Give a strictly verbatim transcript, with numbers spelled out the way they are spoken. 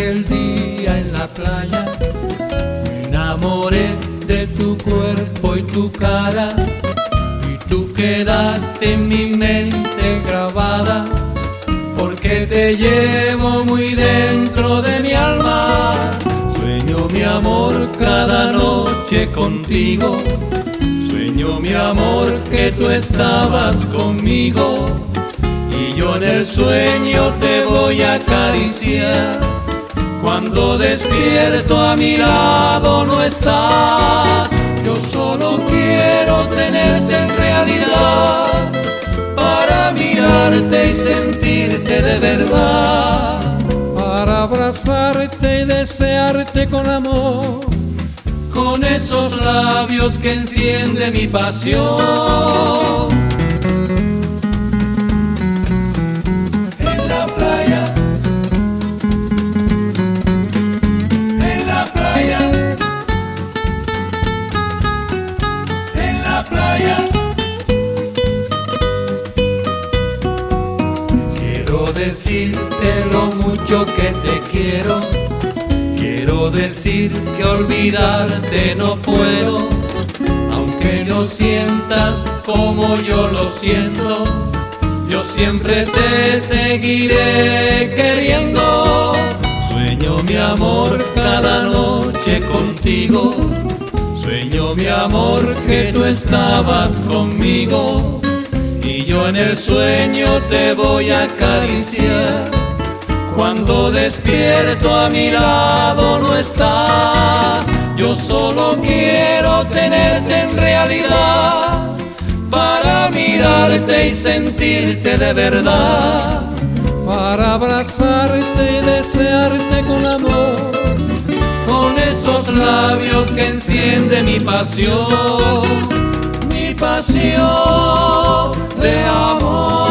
aquel día en la playa. Me enamoré de tu cuerpo y tu cara, y tú quedaste en mi mente grabada, porque te llevo muy dentro de mi alma. Sueño mi amor cada noche contigo, sueño mi amor que tú estabas conmigo, y yo en el sueño te voy a acariciar. Cuando despierto a mi lado no estás, yo solo quiero tenerte en realidad, para mirarte y sentirte de verdad, para abrazarte y desearte con amor, con esos labios que encienden mi pasión. En la playa, en la playa, en la playa. Quiero decirte lo mucho que te quiero, quiero decir que olvidarte no puedo, aunque no sientas como yo lo siento, yo siempre te seguiré queriendo. Sueño mi amor cada noche contigo, sueño mi amor que tú estabas conmigo, y yo en el sueño te voy a acariciar. Cuando despierto a mi lado no estás, yo solo quiero tenerte en realidad, para mirarte y sentirte de verdad, para abrazarte y desearte con amor, con esos labios que enciende mi pasión, mi pasión de amor.